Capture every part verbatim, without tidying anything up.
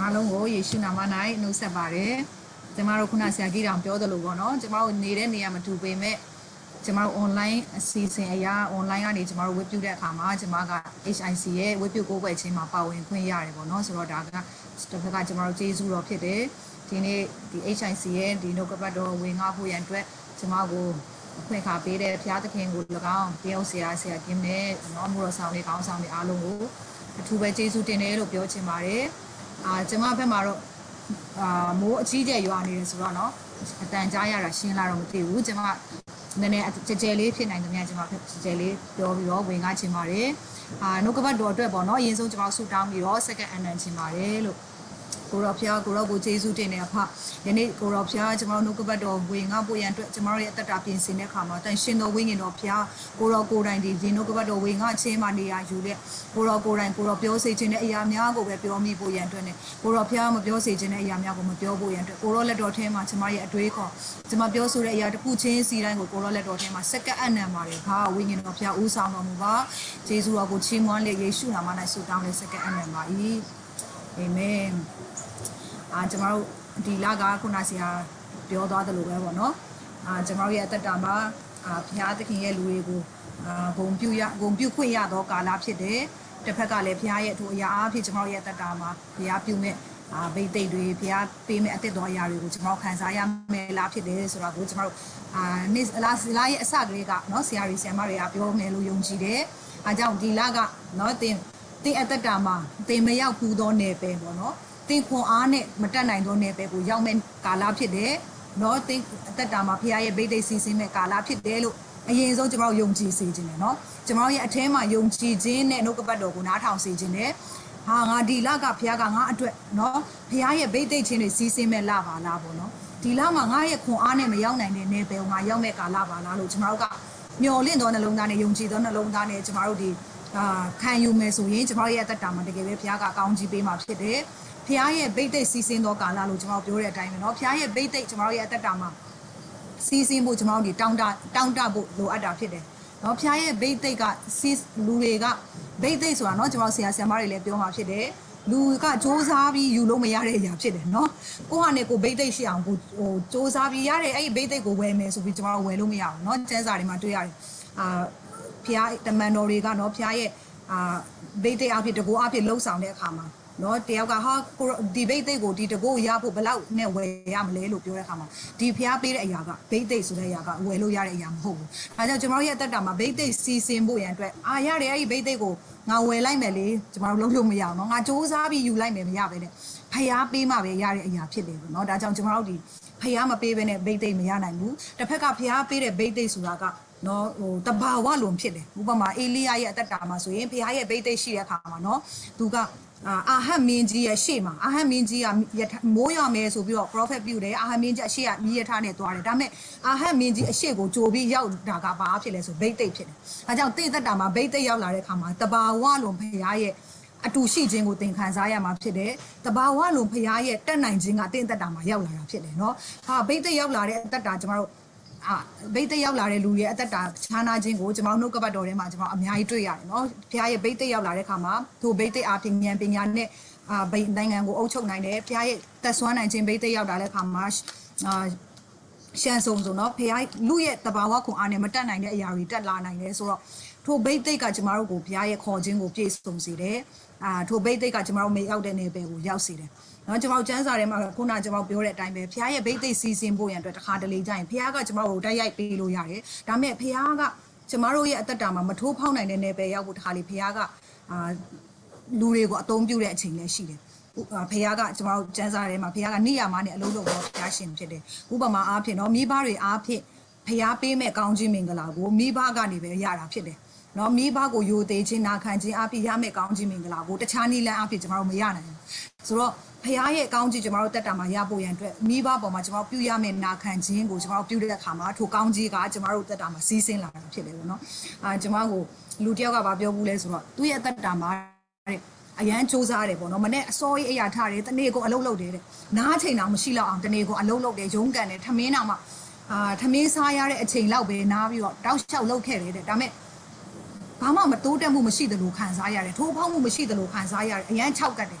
အားလုံးကိုယေရှုနာမ၌နှုတ်ဆက်ပါတယ်ကျမတို့ခုနဆရာကြီးတောင်ပြောသလိုပေါ့နော်ကျမတို့နေတဲ့နေရာမတူပေမဲ့ကျမတို့ online အစီအစဉ်အရာ online ကနေကျမတို့ဝေပြုတဲ့အခါမှာကျမက H I C ရဲ့ဝေပြုကိုးကွယ်ခြင်းမှာပါဝင်ခွင့်ရတယ်ပေါ့နော်ဆိုတော့ဒါကတစ်ဖက်ကကျမတို့ကျေးဇူးတော်ဖြစ်တယ်ဒီနေ့ဒီ H I C ရဲ့ဒီနှုတ်ကပတ်တော်ဝင်ငါဖို့ရန်အတွက်ကျမကိုအခွင့်အခါပေးတဲ့ဘုရားသခင်ကို၎င်းတယောက်ဆရာဆရာကြီးနဲ့နော်မှုတော်ဆောင်တွေကောင်းဆောင်တွေအားလုံးကိုအထူးပဲကျေးဇူးတင်တယ်လို့ပြောချင်ပါတယ်အာကျမဘက်မှာတော့အာမိုးအကြီးကျယ်ရွာနေတယ်ဆိုတော့เนาะအတန်ကြားရတာရှင်းလာတော့မသိဘူးကျမနည်းနည်းကြဲကြဲလေးဖြစ်နိုင်သမျှကျမကြဲကြဲလေးပြောပြီးတော့ဝင်ကားချင်ပါတယ်အာနှုတ်ကပတ်တော်အတွက်ပေါ့เนาะအရင်ဆုံးကျမဆူတောင်းပြီးတော့ second အနံချင်ပါတယ်လို့ကိုရောဖျားကိုရောကိုကျေးဇူးတင်တဲ့အဖယနေ့ကိုရောဖျားကျမတို့နှုတ်ကပတ်တော်ဝင်ငါပို့ရန်အတွက်ကျမတို့ရဲ့အသက်တာပြင်ဆင်တဲ့အခါမှာတန်ရှင်တော်ဝိညာဉ်တော်ဖျားကိုရောကိုတိုင်ဒီဒီနှုတ်ကပတ်တော်ဝင်ငါချင်းမှနေရာယူတဲ့ကိုရောကိုတိုင်ကိုရောပြောစေခြင်းတဲ့အရာများကိုပဲပြောမိဖို့ရန်အတွက်နဲ့ကိုရောဖျားမပြောစေခြင်းတဲ့အရာများကိုမပြောဖို့ရန်အတွက်ကိုရောလက်တော်ထဲမှာကျမရဲ့အတွေးခေါ်ကျမပြောဆိုတဲ့အရာတစ်ခုချင်းစီတိုင်းကိုကိုရောလက်တော်ထဲမှာစက္ကန့်အနံပါတယ်ဟာဝိညာဉ်တော်ဖျားဦးဆောင်တော်မူပါယေရှုတော်ကိုချီးမွမ်းလေယေရှုနာမ၌ဆုတောင်းတဲ့စက္ကန့်အနံပါ၏အာမင်အာကျမတို့ဒီလကခုနဆရာပြောသွားတယ်လို့ပဲပေါ့နော်အာကျမတို့ရဲ့အသက်တာမှာအာဘုရားသခင်ရဲ့လူတွေကိုအာဂုံပြုရဂုံပြုခွင့်ရသောကာလဖြစ်တယ်တစ်ဖက်ကလည်းဘုရားရဲ့ထိုအရာအားဖြင့်ကျမတို့ရဲ့အသက်တာမှာဘုရားပြုမဲ့အာဗိသိက်တွေဘုရားပေးမဲ့အသက်တော်အရာတွေကိုကျမတို့ခံစားရမယ်လားဖြစ်တယ်ဆိုတော့ကိုကျမတို့အာနေ့လာလာရဲ့အစကလေးကနော်ဆရာကြီးဆရာမတွေကပြောမယ်လို့ယုံကြည်တယ်အားကြောင့်ဒီလကနော်တင်တင်အသက်တာမှာတင်မရောက်ဘူးသောနယ်ပယ်ပေါ့နော်တင်ခွန်အားနဲ့မတက်နိုင်သောနယ်ပယ်ကိုရောက်မဲ့ကာလဖြစ်တယ်။နော်တင်အသက်တာမှာဖခင်ရဲ့ဗိသိက်စီစဉ်မဲ့ကာလဖြစ်တယ်လို့အရင်ဆုံးကျွန်တော်ယုံကြည်စေခြင်းတယ်နော်။ကျွန်တော်ရဲ့အထဲမှာယုံကြည်ခြင်းနဲ့နှုတ်ကပတ်တော်ကိုနားထောင်စေခြင်းနဲ့ဟာငါဒီလကဖခင်ကငါအတွက်နော်ဖခင်ရဲ့ဗိသိက်ခြင်းတွေစီစဉ်မဲ့လပါလားပေါ့နော်။ဒီလမှာငါရဲ့ခွန်အားနဲ့မရောက်နိုင်တဲ့နယ်ပယ်ကိုငါရောက်မဲ့ကာလပါလားလို့ကျွန်တော်ကမျှော်လင့်သောနှလုံးသားနဲ့ယုံကြည်သောနှလုံးသားနဲ့ကျွန်တော်တို့ဒီအာခံယူမယ်ဆိုရင်ကျွန်တော်ရဲ့အသက်တာမှာတကယ်ပဲဖခင်ကအကောင်းကြီးပေးမှာဖြစ်တယ်။ဖျားရဲ့ဗိသိက်စီစဉ်သောကာလလို့ကျွန်တော်ပြောတဲ့အတိုင်းပဲเนาะဖျားရဲ့ဗိသိက်ကျွန်တော်ရဲ့အသက်တာမှာစီစဉ်ဖို့ကျွန်တော်ဒီတောင်းတတောင်းတဖို့လိုအပ်တာဖြစ်တယ်เนาะဖျားရဲ့ဗိသိက်ကစီလူတွေကဗိသိက်ဆိုတာเนาะကျွန်တော်ဆရာဆရာမတွေလည်းပြောမှာဖြစ်တယ်လူကစ조사ပြီးယူလို့မရတဲ့အရာဖြစ်တယ်เนาะကိုဟာနဲ့ကိုဗိသိက်ရှိအောင်ကိုဟိုစ조사ပြီးရတဲ့အဲ့ဒီဗိသိက်ကိုဝယ်မယ်ဆိုပြီးကျွန်တော်ဝယ်လို့မရဘူးเนาะကျန်းစာတွေမှာတွေ့ရတယ်အာဖျားတမန်တော်တွေကเนาะဖျားရဲ့အာဗိသိက်အဖြစ်တကူအဖြစ်လှုပ်ဆောင်တဲ့အခါမှာနော်တယောက်ကဟာဒီဘိတ်သိက်ကိုဒီတကိုရဖို့ဘယ်လောက်နဲ့ဝယ်ရမလဲလို့ပြောတဲ့အခါမှာဒီဖျားပေးတဲ့အရာကဘိတ်သိက်ဆိုတဲ့အရာကဝယ်လို့ရတဲ့အရာမဟုတ်ဘူး။ဒါကြောင့်ကျွန်တော်ရဲ့အသက်တာမှာဘိတ်သိက်စီစဉ်ဖို့ရန်အတွက်အာရတယ်အဲ့ဒီဘိတ်သိက်ကိုငါဝယ်လိုက်မယ်လေကျွန်တော်လုံးလို့မရအောင်နော်ငါစူးစမ်းပြီးယူလိုက်မယ်မရပဲနဲ့ဖျားပေးမှပဲရတဲ့အရာဖြစ်တယ်ပေါ့နော်ဒါကြောင့်ကျွန်တော်တို့ဒီဖျားမပေးဘဲနဲ့ဘိတ်သိက်မရနိုင်ဘူး။တစ်ဖက်ကဖျားပေးတဲ့ဘိတ်သိက်ဆိုတာကနော်ဟိုတဘာဝလုံးဖြစ်တယ်ဥပမာအေလိယရဲ့အသက်တာမှာဆိုရင်ဖျားရဲ့ဘိတ်သိက်ရှိတဲ့အခါမှာနော်သူကအာဟတ်မင်းကြီးရဲ့ရှေ့မှာအာဟတ်မင်းကြီးကမိုးရွာမယ်ဆိုပြီးတော့ prophet ပြုတယ်အာဟတ်မင်းကြီးအရှေ့ကမိရထားနဲ့သွားတယ်ဒါပေမဲ့အာဟတ်မင်းကြီးအရှေ့ကိုကြိုပြီးရောက်တာကဘာဖြစ်လဲဆိုဘိတ်သိက်ဖြစ်တယ်အဲကြောင့်တိသက်တာမှာဘိတ်သိက်ရောက်လာတဲ့အခါမှာတဘာဝလုံးဖရားရဲ့အတူရှိခြင်းကိုသင်ခံစားရမှာဖြစ်တယ်တဘာဝလုံးဖရားရဲ့တက်နိုင်ခြင်းကတင့်သက်တာမှာရောက်လာတာဖြစ်တယ်เนาะဟာဘိတ်သိက်ရောက်လာတဲ့အသက်တာကျမတို့အာဘိတ်သိက်ရောက်လာတဲ့လူရဲ့အသက်တာခြားနာခြင်းကိုကျွန်တော်နှုတ်ကပတ်တော်ထဲမှာကျွန်တော်အများကြီးတွေ့ရတယ်နော်။ဘုရားရဲ့ဘိတ်သိက်ရောက်လာတဲ့အခါမှာသူဘိတ်သိက်အားဖြင့်ဉာဏ်ပညာနဲ့အာဘိတ်နိုင်ငံကိုအုပ်ချုပ်နိုင်တယ်။ဘုရားရဲ့သက်ဆွမ်းနိုင်ခြင်းဘိတ်သိက်ရောက်လာတဲ့အခါမှာအာရှမ်းဆုံးဆိုနော်ဘုရားလူရဲ့တဘာဝခွန်အားနဲ့မတက်နိုင်တဲ့အရာတွေတက်လာနိုင်တယ်ဆိုတော့ထိုဘိတ်သိက်ကကျွန်တော်တို့ကိုဘုရားရဲ့ခေါ်ခြင်းကိုပြည့်စုံစေတယ်။အာထိုဘိတ်သိက်ကကျွန်တော်တို့မေရောက်တဲ့နေပယ်ကိုရောက်စေတယ်။နော်ကျွန်တော်ကျမ်းစာထဲမှာခုနကျွန်တော်ပြောတဲ့အတိုင်းပဲဖခင်ရဲ့ဗိသိက်စီစဉ်ဖို့ရန်အတွက်တစ်ခါတလေကြရင်ဖခင်ကကျွန်တော်တို့တိုက်ရိုက်ပေးလို့ရတယ်။ဒါပေမဲ့ဖခင်ကကျွန်တော်တို့ရဲ့အသက်တာမှာမထိုးဖောက်နိုင်တဲ့နယ်ပယ်ရောက်ဖို့တစ်ခါလေဖခင်ကအာလူတွေကိုအသုံးပြုတဲ့အချိန်လည်းရှိတယ်။ဖခင်ကကျွန်တော်တို့ကျမ်းစာထဲမှာဖခင်ကနိယာမနဲ့အလုံးစုံတော့ဖခင်ရှင်ဖြစ်တယ်။ဥပမာအားဖြင့်နော်မိဘတွေအားဖြင့်ဖခင်ပေးမဲ့ကောင်းခြင်းမင်္ဂလာကိုမိဘကနေပဲရတာဖြစ်တယ်။နော်မိဘကိုယိုသေးခြင်းနာခံခြင်းအဖြစ်ရမယ့်ကောင်းခြင်းမင်္ဂလာကိုတခြားနည်းလမ်းအဖြစ်ကျွန်တော်တို့မရနိုင်ဘူးဆိုတော့ဖခင်ရဲ့ကောင်းကြီးကျွန်တော်တို့တက်တာမှာရဖို့ရန်အတွက်မိဘပေါ်မှာကျွန်တော်ပြုရမယ့်နာခံခြင်းကိုကျွန်တော်ပြုတဲ့အခါမှာထိုကောင်းကြီးကကျွန်တော်တို့တက်တာမှာစီးဆင်းလာတာဖြစ်တယ်ပေါ့နော်အာကျွန်တော်ကိုလူတယောက်ကပြောဘူးလဲဆိုတော့သူ့ရဲ့တက်တာမှာအရန်စူးစမ်းတယ်ပေါ့နော်မနဲ့အစောကြီးအရာထားတယ်တနေ့ကိုအလုပ်လုပ်တယ်တဲ့နားချိန်တော့မရှိတော့အောင်တနေ့ကိုအလုပ်လုပ်တယ်ရုံးကန်တယ်ထမင်းတော့မှအာထမင်းစားရတဲ့အချိန်လောက်ပဲနားပြီးတော့တောက်လျှောက်လုပ်ခဲ့တယ်တဲ့ဒါပေမဲ့ဘာမှမတိုးတက်မှုမရှိသလိုခံစားရတယ်ထိုးဖောက်မှုမရှိသလိုခံစားရတယ်အရန်၆ကတ်တယ်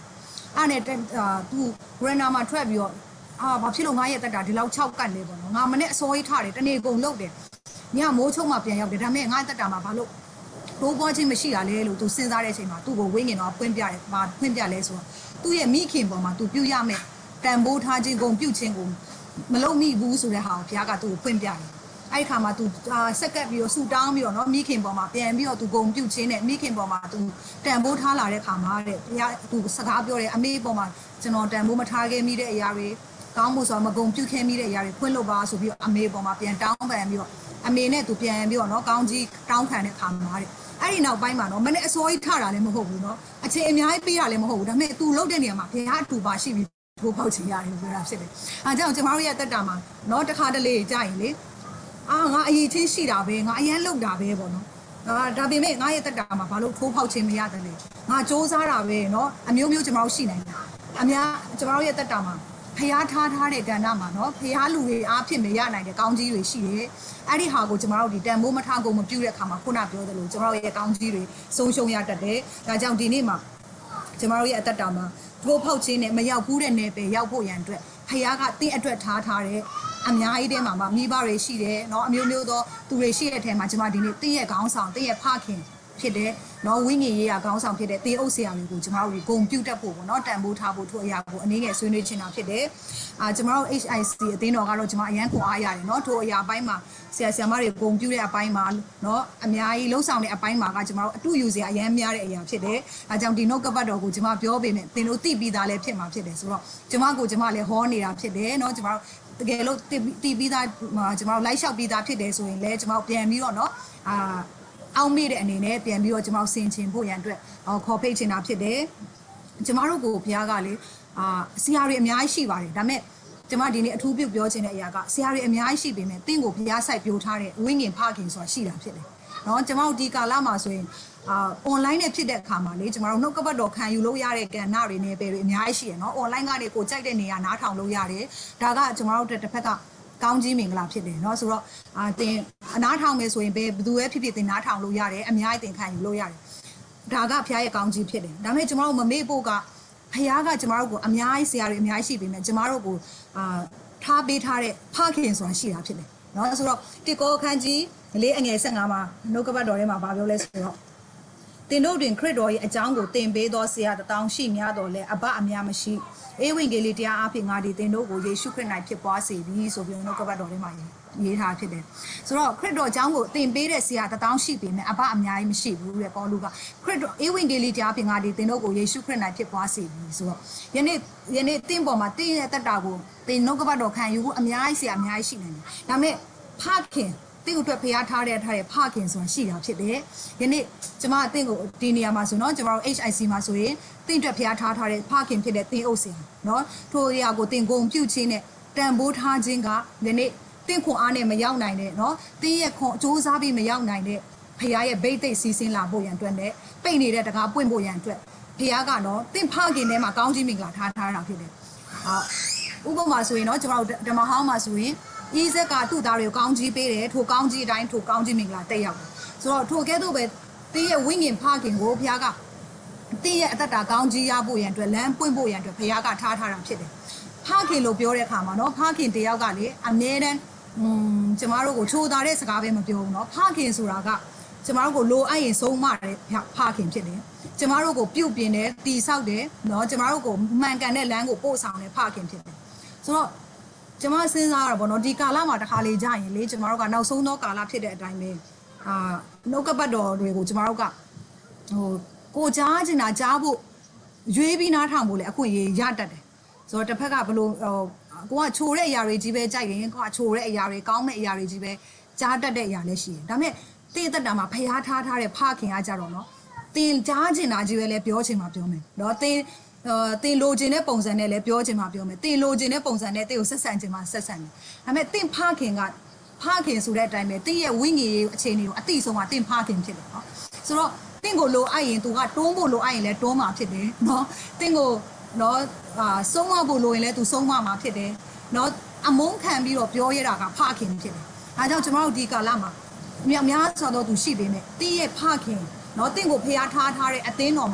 အဲ့နဲ့အာသူဂရနာမှာထွက်ပြီးတော့အာဘာဖြစ်လို့ငါရဲ့တက်တာဒီလောက်၆ကတ်လဲပေါ့နော်ငါမနဲ့အစောကြီးထားတယ်တနေ့ကုန်လုပ်တယ်ညမိုးချုံမှပြန်ရောက်တယ်ဒါပေမဲ့ငါတက်တာမှာဘာလို့တိုးပွားခြင်းမရှိတာလဲလို့သူစဉ်းစားတဲ့အချိန်မှာသူ့ကိုဝိငင်တော့ဖွင့်ပြတယ်။ဘာဖွင့်ပြလဲဆိုတော့သူ့ရဲ့မိခင်ပေါ်မှာသူပြုရမယ်တန်ဖိုးထားခြင်းကုန်ပြုခြင်းကိုမလုပ်မိဘူးဆိုတဲ့ဟာကိုဘုရားကသူ့ကိုဖွင့်ပြတယ်။အဲ့ဒီခါမှာသူစက်ကပ်ပြီးတော့ဆူတောင်းပြီးတော့နော်မိခင်ပေါ်မှာပြန်ပြီးတော့သူကုန်ပြုခြင်းနဲ့မိခင်ပေါ်မှာသူတန်ဖိုးထားလာတဲ့ခါမှာတဲ့ဘုရားသူစကားပြောတယ်အမေပေါ်မှာကျွန်တော်တန်ဖိုးမထားခဲ့မိတဲ့အရာတွေကောင်းမှုဆိုတော့မကုန်ပြုခဲ့မိတဲ့အရာတွေဖွင့်လို့ပါဆိုပြီးတော့အမေပေါ်မှာပြန်တောင်းပန်ပြီးတော့အမေနဲ့သူပြန်ပြီးတော့နော်ကောင်းကြီးတောင်းခံတဲ့ခါမှာတဲ့အဲ့ဒီနောက်ပိုင်းမှာနော်မနေ့အစောကြီးထတာလည်းမဟုတ်ဘူးနော်အချိန်အများကြီးပေးတာလည်းမဟုတ်ဘူးဒါပေမဲ့သူလှုပ်တဲ့နေရာမှာဘုရားအတူပါရှိပြီးထိုးပေါက်ချင်ရတယ်လို့ပြောတာဖြစ်တယ်အဲကြောင့်ကျွန်တော်တို့ရဲ့တက်တာမှာနော်တစ်ခါတလေကြာရင်လေအာငါအရေးချင်းရှိတာပဲငါအရန်လှုပ်တာပဲပေါ့နော်အာဒါပေမဲ့ငါရဲ့တက်တာမှာဘာလို့ထိုးပေါက်ခြင်းမရတယ်လဲငါစ조사တာပဲနော်အမျိုးမျိုးကျွန်တော်တို့ရှိနိုင်တယ်အများကျွန်တော်တို့ရဲ့တက်တာမှာဖျားထားထားတဲ့ကဏ္ဍမှာနော်ဖျားလူတွေအားဖြင့်မရနိုင်တဲ့ကောင်းကြီးတွေရှိတယ်အဲ့ဒီဟာကိုကျွန်တော်တို့ဒီတန်မိုးမထားကုန်မပြုတ်တဲ့အခါမှာခုနပြောသလိုကျွန်တော်တို့ရဲ့ကောင်းကြီးတွေဆုံးရှုံးရတတ်တယ်ဒါကြောင့်ဒီနေ့မှာကျွန်တော်တို့ရဲ့အသက်တာမှာထိုးဖောက်ခြင်းနဲ့မရောက်ဘူးတဲ့နယ်ပယ်ရောက်ဖို့ရန်အတွက်ဖျားကတင်းအတွက်ထားထားတဲ့အများကြီးတဲမှာမိဘတွေရှိတယ်နော်အမျိုးမျိုးသောသူတွေရှိတဲ့အထက်မှာကျွန်မဒီနေ့တင်းရဲ့ခေါင်းဆောင်တင်းရဲ့ဖခင်ဖြစ်တဲ့နော်ဝိငင်ရေးရခေါင်းဆောင်ဖြစ်တဲ့တေအုပ်ဆရာမျိုးကိုကျွန်တော်တို့ဂုံပြုတ်တတ်ဖို့ပေါ့နော်တန်ဖိုးထားဖို့ထို့အရာကိုအနေငယ်ဆွေးနွေးချင်တာဖြစ်တယ်အာကျွန်တော်တို့ H I C အသင်းတော်ကတော့ကျွန်မအရန်ခွန်အားရတယ်နော်ထို့အရာပိုင်းမှာဆရာဆရာမတွေဂုံပြုတ်တဲ့အပိုင်းမှာနော်အများကြီးလှုပ်ဆောင်တဲ့အပိုင်းမှာကကျွန်တော်တို့အတူယူစရာအရန်များတဲ့အရာဖြစ်တယ်အဲကြောင့်ဒီနှုတ်ကပတ်တော်ကိုကျွန်မပြောပေးမယ်သင်တို့သိပြီးသားလည်းဖြစ်မှာဖြစ်တယ်ဆိုတော့ကျွန်မကိုကျွန်မလည်းဟောနေတာဖြစ်တယ်နော်ကျွန်တော်တို့တကယ်လို့သိပြီးသားကျွန်တော်တို့လိုက်လျှောက်ပြီးသားဖြစ်တယ်ဆိုရင်လည်းကျွန်တော်ပြန်ပြီးတော့နော်အာအောင်မေ့တဲ့အနေနဲ့ပြန်ပြီးတော့ကျွန်တော်ဆင်ချင်ဖို့ရန်အတွက်ခေါ်ဖိတ်ချင်တာဖြစ်တယ်ကျွန်တော်တို့ကိုဘုရားကလေအာဆရာတွေအများကြီးရှိပါတယ်ဒါပေမဲ့ကျွန်မဒီနေ့အထူးပြုပြောချင်တဲ့အရာကဆရာတွေအများကြီးရှိပေမဲ့တင့်ကိုဘုရားစိုက်ပြိုးထားတဲ့ဝိငင်ဖခင်ဆိုတာရှိတာဖြစ်တယ်နော်ကျွန်တော်ဒီကာလမှာဆိုရင်အာ online နဲ့ဖြစ်တဲ့အခါမှာလေကျွန်တော်တို့နှုတ်ကပတ်တော်ခံယူလို့ရတဲ့ကဏ္ဍတွေနဲ့ပဲတွေအများကြီးရှိရနော် online ကနေကိုကြိုက်တဲ့နေရာနားထောင်လို့ရတယ်ဒါကကျွန်တော်တို့တစ်ဖက်ကကောင်းကြီးမင်္ဂလာဖြစ်တယ်เนาะဆိုတော့အာတင်အနားထောင်မယ်ဆိုရင်ဘယ်ဘသူပဲဖြစ်ဖြစ်တင်နားထောင်လို့ရတယ်အများကြီးတင်ခံယူလို့ရတယ်ဒါကဖခင်ရဲ့ကောင်းကြီးဖြစ်တယ်ဒါပေမဲ့ကျွန်တော်တို့မမေ့ဖို့ကဖခင်ကကျွန်တော်တို့ကိုအများကြီးဆရာတွေအများကြီးရှိပေမဲ့ကျွန်တော်တို့ကိုအာထားပေးထားတဲ့ဖခင်ဆိုတာရှိတာဖြစ်တယ်เนาะဆိုတော့တိကောခန်းကြီးလေးအငယ်၁၅မှာနှုတ်ကပတ်တော်ထဲမှာဗာပြောလဲဆိုတော့တင်တို့တွင်ခရစ်တော်ရဲ့အကြောင်းကိုသင်ပေးသောဆရာတတောင်းရှိများတော်လဲအဘအများမရှိဧဝံဂေလိတရားအဖြစ်ငါဒီသင်တို့ကိုယေရှုခရစ်၌ဖြစ်ပွားစေပြီဆိုပြီးတော့ကပတ်တော်ထဲမှာရေးထားဖြစ်တယ်ဆိုတော့ခရစ်တော်အကြောင်းကိုသင်ပေးတဲ့ဆရာတတောင်းရှိပေမဲ့အဘအများကြီးမရှိဘူးတဲ့ပေါလုကခရစ်တော်ဧဝံဂေလိတရားအဖြစ်ငါဒီသင်တို့ကိုယေရှုခရစ်၌ဖြစ်ပွားစေပြီဆိုတော့ယနေ့ယနေ့သင်ပေါ်မှာသင်ရဲ့တက်တာကိုသင်နှုတ်ကပတ်တော်ခံယူဖို့အများကြီးဆရာအများကြီးရှိနေတယ်ဒါပေမဲ့ဖခင်တင့်ကိုအတွက်ဖျားထားတဲ့ထားတဲ့ဖခင်ဆိုတာရှိတာဖြစ်တယ်ယနေ့ကျမအသင်ကိုဒီနေရာမှာဆိုတော့ကျမတို့ H I C မှာဆိုရင်တင့်အတွက်ဖျားထားထားတဲ့ဖခင်ဖြစ်တဲ့သင်အုပ်ဆရာနော်ထိုအရာကိုသင်ဂုံပြုတ်ခြင်းနဲ့တန်ဖိုးထားခြင်းကယနေ့တင့်ခွန်အားနဲ့မရောက်နိုင်တဲ့နော်သင်ရဲ့ခွန်စ조사ပြီးမရောက်နိုင်တဲ့ဖျားရဲ့ဗိတ်သိက်စီးဆင်းလာဖို့ရန်အတွက်နဲ့ပိတ်နေတဲ့တကားပွင့်ဖို့ရန်အတွက်ဖျားကနော်တင့်ဖခင်ထဲမှာကောင်းကြီးမင်္ဂလာထားထားတာဖြစ်တယ်ဟာဥပမာဆိုရင်နော်ကျမတို့ဓမ္မဟောင်းမှာဆိုရင်ဤဇက်ကသူ့သားတွေကိုကောင်းကြီးပေးတယ်ထိုကောင်းကြီးအတိုင်းထိုကောင်းကြီးမင်္ဂလာတက်ရောက်တယ်ဆိုတော့ထိုကဲ့သို့ပဲတင်းရဲ့ဝိညာဉ်ဖခင်ကိုဘုရားကတင်းရဲ့အသက်တာကောင်းကြီးရဖို့ရန်အတွက်လမ်းပွင့်ဖို့ရန်အတွက်ဘုရားကထားထားတာဖြစ်တယ်ဖခင်လို့ပြောတဲ့အခါမှာနော်ဖခင်တယောက်ကလေအမြဲတမ်းอืมကျမတို့ကိုချိုးသားတဲ့စကားပဲမပြောဘူးနော်ဖခင်ဆိုတာကကျမတို့ကိုလိုအပ်ရင်ဆုံးမတဲ့ဖခင်ဖြစ်တယ်ကျမတို့ကိုပြုတ်ပြင်းတယ်တီဆောက်တယ်နော်ကျမတို့ကိုမှန်ကန်တဲ့လမ်းကိုပို့ဆောင်တဲ့ဖခင်ဖြစ်တယ်ဆိုတော့ကျမစဉ်းစားရတာပေါ့နော်ဒီကာလမှာတစ်ခါလေကြာရင်လေကျမတို့ကနောက်ဆုံးသောကာလဖြစ်တဲ့အတိုင်းပဲအာနှုတ်ကပတ်တော်တွေကိုကျမတို့ကဟိုကိုကြားချင်တာကြားဖို့ရွေးပြီးနားထောင်ဖို့လေအခွင့်အရေးရတတ်တယ်ဆိုတော့တစ်ဖက်ကဘလို့ဟိုကိုကချိုတဲ့အရာတွေကြီးပဲကြိုက်ရင်ကိုကချိုတဲ့အရာတွေကောင်းတဲ့အရာတွေကြီးပဲကြားတတ်တဲ့အရာလည်းရှိတယ်ဒါပေမဲ့တေးသက်တာမှာဖျားထားထားတဲ့ဖခင်ကကြတော့နော်တင်ကြားချင်တာကြီးပဲလေပြောချင်မှပြောမယ်နော်တင်အာတင်လိုချင်တဲ့ပုံစံနဲ့လည်းပြောချင်မှပြောမယ်တင်လိုချင်တဲ့ပုံစံနဲ့တေကိုဆက်ဆံချင်မှဆက်ဆံတယ်ဒါပေမဲ့တင်ဖခင်ကဖခင်ဆိုတဲ့အတိုင်းပဲတင်းရဲ့ဝိညာဉ်ရေးအခြေအနေကိုအတိဆုံးကတင်ဖခင်ဖြစ်တယ်နော်ဆိုတော့တင့်ကိုလိုအပ်ရင်သူကတွန်းဖို့လိုအပ်ရင်လည်းတွန်းမှာဖြစ်တယ်နော်တင့်ကိုနော်အာဆုံးမဖို့လိုရင်လည်းသူဆုံးမမှာဖြစ်တယ်နော်အမုန်းခံပြီးတော့ပြောရတာကဖခင်ဖြစ်တယ်အဲကြောင့်ကျွန်တော်တို့ဒီကာလမှာအများများဆိုတော့သူရှိပေမဲ့တင်းရဲ့ဖခင်နော်တင့်ကိုဖျားထားထားတဲ့အသင်းတော်မှာတ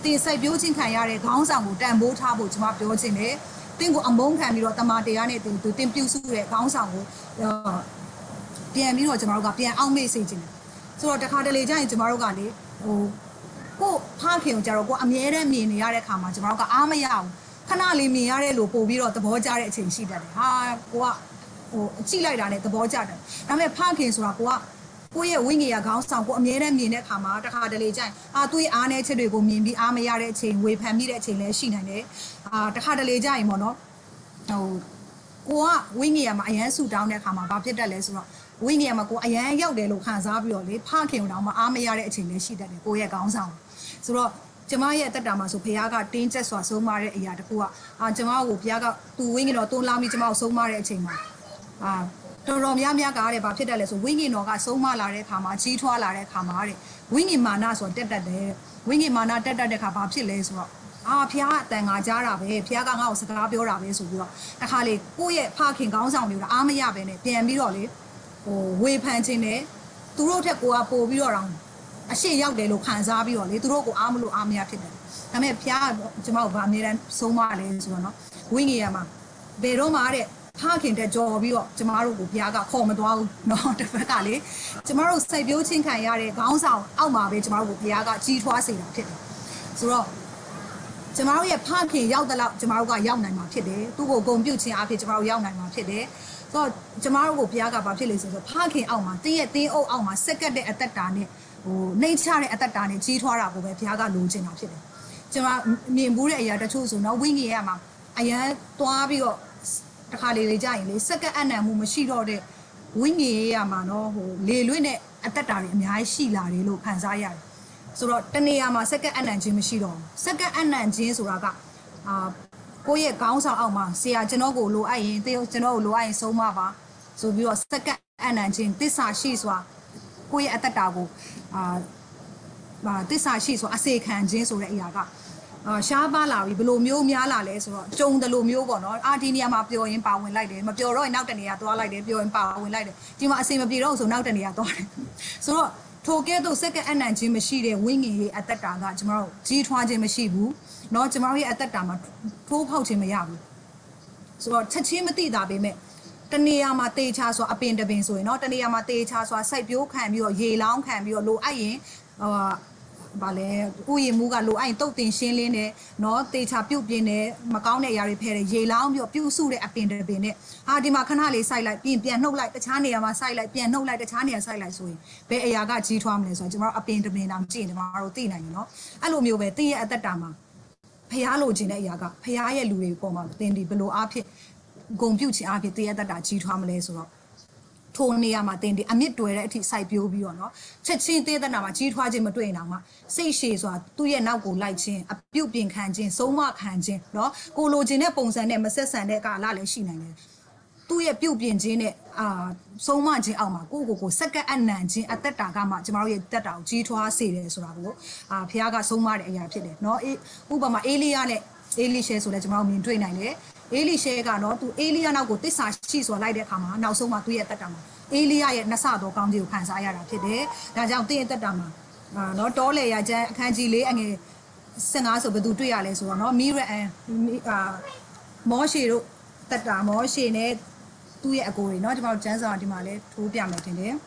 တင်ဆိုင်ပြိုးချင်းခံရတဲ့ခေါင်းဆောင်ကိုတန်ဖိုးထားဖို့ကျွန်မပြောချင်တယ်တင်းကိုအမုန်းခံပြီးတော့တမာတရားနဲ့တင်သူတင်ပြူစုတဲ့ခေါင်းဆောင်ကိုပြန်ပြီးတော့ကျွန်တော်တို့ကပြန်အောင်မေ့စေချင်တယ်ဆိုတော့တခါတလေကျရင်ကျွန်တော်တို့ကလေဟိုကိုဖခင်ကိုကြတော့ကိုအမြဲတမ်းမြင်နေရတဲ့ခါမှာကျွန်တော်တို့ကအားမရဘူးခဏလေးမြင်ရတဲ့လို့ပို့ပြီးတော့သဘောကျတဲ့အချိန်ရှိတတ်တယ်ဟာကိုကဟိုအကြည့်လိုက်တာနဲ့သဘောကျတယ်ဒါပေမဲ့ဖခင်ဆိုတာကိုကကိုရဲ့ဝိညာဉ်ခေါင်းဆောင်ကိုအမြဲတမ်းမြင်တဲ့ခါမှာတခါတလေကျရင်အာသူ့ရဲ့အားနည်းချက်တွေကိုမြင်ပြီးအားမရတဲ့အချိန်ဝေဖန်မိတဲ့အချိန်လည်းရှိနိုင်တယ်အာတခါတလေကျရင်ပေါ့နော်ဟိုကိုကဝိညာဉ်မှာအရန်ဆူတောင်းတဲ့ခါမှာဘာဖြစ်တတ်လဲဆိုတော့ဝိညာဉ်မှာကိုအရန်ရောက်တယ်လို့ခံစားပြီးတော့လေဖခင်တောင်မှအားမရတဲ့အချိန်လည်းရှိတတ်တယ်ကိုရဲ့ခေါင်းဆောင်ဆိုတော့ကျမရဲ့အသက်တာမှာဆိုဘုရားကတင်းကျပ်စွာဆုံးမတဲ့အရာတခုကအာကျမကိုဘုရားကသူဝိညာဉ်တော်တွန်းလာပြီးကျမကိုဆုံးမတဲ့အချိန်မှာအာတော်တော်များများကားတဲ့ဘာဖြစ်တတ်လဲဆိုဝိညာဉ်တော်ကဆုံးမလာတဲ့အခါမှာကြီးထွားလာတဲ့အခါမှာတဲ့ဝိညာဉ်မာနဆိုတက်တက်တယ်ဝိညာဉ်မာနတက်တက်တဲ့အခါဘာဖြစ်လဲဆိုတော့အာဖះအတန်ငါကြားတာပဲဖះကငါ့ကိုစကားပြောတာပဲဆိုပြီးတော့တခါလေကိုယ့်ရဲ့ဖခင်ခေါင်းဆောင်တွေကအားမရပဲနဲ့ပြန်ပြီးတော့လေဟိုဝေဖန်ခြင်းနဲ့သူတို့ထက်ကိုကပို့ပြီးတော့တော့အရှိရောက်တယ်လို့ခံစားပြီးတော့လေသူတို့ကိုအားမလို့အားမရဖြစ်တယ်ဒါပေမဲ့ဖះကျွန်မတို့ဗာအမြဲတမ်းဆုံးမလဲဆိုတော့နော်ဝိညာဉ်ရမှာဘယ်တော့မှတဲ့ဖခင်တဲ့ကြော်ပြီးတော့ကျမတို့ကိုဘုရားကခေါ်မသွားဘူးเนาะတစ်ဖက်ကလေကျမတို့စိတ်ပြိုးချင်းခံရတဲ့ခေါင်းဆောင်အောက်မှာပဲကျမတို့ကိုဘုရားကကြီးထွားစေတာဖြစ်တယ်ဆိုတော့ကျမတို့ရဲ့ဖခင်ရောက်တဲ့လောက်ကျမတို့ကရောက်နိုင်မှာဖြစ်တယ်သူ့ကိုဂုဏ်ပြုခြင်းအဖြစ်ကျမတို့ရောက်နိုင်မှာဖြစ်တယ်ဆိုတော့ကျမတို့ကိုဘုရားကဘာဖြစ်လဲဆိုတော့ဖခင်အောက်မှာတင်းရဲ့တင်းအုပ်အောက်မှာစက္ကတ်တဲ့အသက်တာနဲ့ဟိုနှိမ့်ချတဲ့အသက်တာနဲ့ကြီးထွားတာကိုပဲဘုရားကလိုချင်တာဖြစ်တယ်ကျမမြင်ဘူးတဲ့အရာတချို့ဆိုတော့ဝိညာဉ်ရမှာအရန်သွားပြီးတော့တခါလေလေကြရင်လေစက္ကအနံ့မှုမရှိတော့တဲ့ဝိညာဉ်ရေးရမှာနော်ဟိုလေလွင့်တဲ့အသက်တာတွေအများကြီးရှိလာတယ်လို့ခံစားရတယ်ဆိုတော့တနေရာမှာစက္ကအနံ့ခြင်းမရှိတော့ဘူးစက္ကအနံ့ခြင်းဆိုတာကအာကိုယ့်ရဲ့ခေါင်းဆောင်အောက်မှာဆရာကျွန်တော်ကိုလိုအပ်ရင်တေကျွန်တော်ကိုလိုအပ်ရင်ဆုံးမပါဆိုပြီးတော့စက္ကအနံ့ခြင်းသစ္စာရှိစွာကိုယ့်ရဲ့အသက်တာကိုအာသစ္စာရှိစွာအစေခံခြင်းဆိုတဲ့အရာကအာရှားပါလာပြီဘလို့မျိုးများလာလဲဆိုတော့ကြုံတယ်လို့မျိုးပေါ့နော်အာဒီနေရာမှာပျော်ရင်ပါဝင်လိုက်တယ်မပျော်တော့ရင်နောက်တနေရာသွားလိုက်တယ်ပျော်ရင်ပါဝင်လိုက်တယ်ဒီမှာအစင်မပြေတော့ဆိုနောက်တနေရာသွားတယ်ဆိုတော့ထိုကဲ့သို့စက္ကအနံ့ခြင်းမရှိတဲ့ဝိညာဉ်ရေးအသက်တာကကျမတို့ကြီးထွားခြင်းမရှိဘူးเนาะကျမတို့ရဲ့အသက်တာမှာထိုးဖောက်ခြင်းမရဘူးဆိုတော့ချက်ချင်းမသိတာပေမဲ့တနေရာမှာတေချာဆိုအပင်တပင်ဆိုရင်เนาะတနေရာမှာတေချာဆိုစိုက်ပြိုးခံပြီးတော့ရေလောင်းခံပြီးတော့လိုအပ်ရင်ဟိုဘာလဲဥယျာဉ်မူကလိုအဲ့တုတ်တင်ရှင်းလင်းတယ်เนาะတေချာပြုတ်ပြင်းတယ်မကောင်းတဲ့အရာတွေဖဲတယ်ရေလောင်းပြီးတော့ပြုတ်စုတဲ့အပင်တပင်နဲ့အာဒီမှာခဏလေးစိုက်လိုက်ပြင်ပြန်နှုတ်လိုက်တခြားနေရာမှာစိုက်လိုက်ပြန်နှုတ်လိုက်တခြားနေရာစိုက်လိုက်ဆိုရင်ဘယ်အရာကကြီးထွားမလဲဆိုတော့ကျွန်တော်တို့အပင်တပင်တောင်ကြည့်နေမှာတို့သိနိုင်တယ်เนาะအဲ့လိုမျိုးပဲတင်းရဲ့အသက်တာမှာဖျားလိုချင်တဲ့အရာကဖျားရဲ့လူတွေပေါ်မှာတင်းဒီဘလို့အားဖြင့်ဂုံပြုတ်ခြင်းအားဖြင့်တင်းရဲ့အသက်တာကြီးထွားမလဲဆိုတော့ထိုနေရာမှာတင်ဒီအမြင့်တွယ်တဲ့အထိစိုက်ပြိုးပြီးတော့เนาะချက်ချင်းသေးတဲ့နာမှာကြီးထွားခြင်းမတွေ့အောင်မှာစိတ်ရှည်စွာသူ့ရဲ့နောက်ကိုလိုက်ခြင်းအပြုတ်ပြင်ခံခြင်းဆုံးမခံခြင်းเนาะကိုလိုချင်တဲ့ပုံစံနဲ့မဆက်ဆံတဲ့ကာလလည်းရှိနိုင်တယ်သူ့ရဲ့ပြုတ်ပြင်ခြင်းနဲ့အာဆုံးမခြင်းအောက်မှာကိုကိုကိုစက္ကအနံ့ခြင်းအသက်တာကမှကျမတို့ရဲ့တက်တာကိုကြီးထွားစေတယ်ဆိုတာကိုအာဘုရားကဆုံးမတဲ့အရာဖြစ်တယ်เนาะဥပမာအေလိယနဲ့အေလိရှဲဆိုလဲကျမတို့မြင်တွေ့နိုင်တယ်အေလိရှဲကတော့သူအေလိယနောက်ကိုတစ္ဆာရှိစွာလိုက်တဲ့အခါမှာနောက်ဆုံးမှသူ့ရဲ့တက်တာမှာအေလိယရဲ့နှဆတော်ကောင်းကြီးကိုခံစားရတာဖြစ်တယ်။ဒါကြောင့်တင်းရဲ့တက်တာမှာအာနော်တောလေရကျန်းအခန်းကြီးလေးအငယ်ဆယ်ငါဆိုဘယ်သူတွေ့ရလဲဆိုတော့နော်မီရအန်အာမောရှေတို့တက်တာမောရှေနဲ့သူ့ရဲ့အကိုတွေနော်ကျွန်တော်ကျန်းစာဒီမှာလဲထိုးပြမယ်တင်တယ်။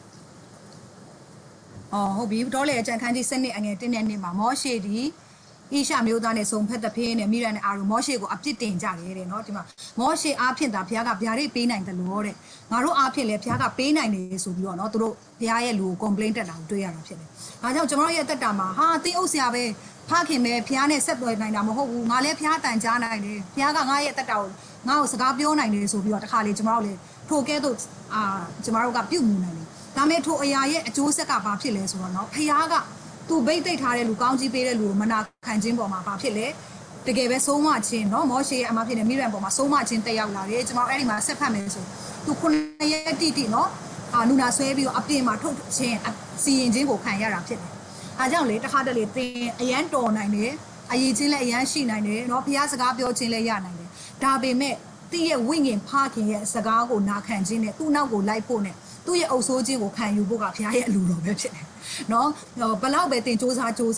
အော်ဟုတ်ပြီတောလေရကျန်းအခန်းကြီးစနစ်အငယ်တင်းတဲ့နေ့မှာမောရှေဒီဣရှမျိုးသားနဲ့စုံဖက်တဲ့ဖင်းနဲ့မိရန်နဲ့အာရုံမောရှေကိုအပြစ်တင်ကြတယ်တဲ့နော်ဒီမှာမောရှေအားဖြင့်ဒါဘုရားကဗျာဒိတ်ပေးနိုင်တယ်လို့တဲ့ငါတို့အားဖြင့်လည်းဘုရားကပေးနိုင်တယ်ဆိုပြီးတော့နော်သူတို့ဘုရားရဲ့လူကို complaint တက်တာကိုတွေ့ရတာဖြစ်တယ်။ဒါကြောင့်ကျွန်တော်ရဲ့တက်တာမှာဟာတင်းအုပ်ဆရာပဲဖခင်ပဲဘုရားနဲ့ဆက်သွယ်နိုင်တာမဟုတ်ဘူးငါလည်းဘုရားတန်ကြားနိုင်တယ်ဘုရားကငါရဲ့တက်တာကိုငါ့ကိုစကားပြောနိုင်တယ်ဆိုပြီးတော့တခါလေကျွန်တော်တို့လည်းထိုကဲသို့အာကျွန်တော်တို့ကပြုတ်မှုနိုင်တယ်။ဒါမဲ့ထိုအရာရဲ့အကျိုးဆက်ကဘာဖြစ်လဲဆိုတော့နော်ဘုရားကသူဘိတ်သိပ်ထားတဲ့လူကောင်းကြီးပေးတဲ့လူကိုမနာခံခြင်းပေါ်မှာဘာဖြစ်လဲတကယ်ပဲဆုံးမခြင်းเนาะမောရှေရဲ့အမဖြစ်တဲ့မိရန်ပေါ်မှာဆုံးမခြင်းတက်ရောက်လာတယ်ကျွန်တော်အဲ့ဒီမှာဆက်ဖတ်မယ်ဆိုသူခုနှစ်ရက်တိတိเนาะအာနူနာဆွဲပြီးတော့အပြင်မှာထုတ်ခြင်းစီရင်ခြင်းကိုခံရတာဖြစ်တယ်အားကြောင့်လေတခါတလေသင်အရန်တော်နိုင်တယ်အရေးချင်းလည်းအရန်ရှိနိုင်တယ်เนาะဘုရားစကားပြောခြင်းလည်းရနိုင်တယ်ဒါပေမဲ့တည့်ရဲ့ဝိညာဉ်ဖခင်ရဲ့စကားကိုနာခံခြင်းနဲ့သူ့နောက်ကိုလိုက်ဖို့နဲ့သူ့ရဲ့အုပ်ဆိုးခြင်းကိုခံယူဖို့ကဘုရားရဲ့အလိုတော်ပဲဖြစ်တယ်နော်ဘလောက်ပဲတင်စ조사 조사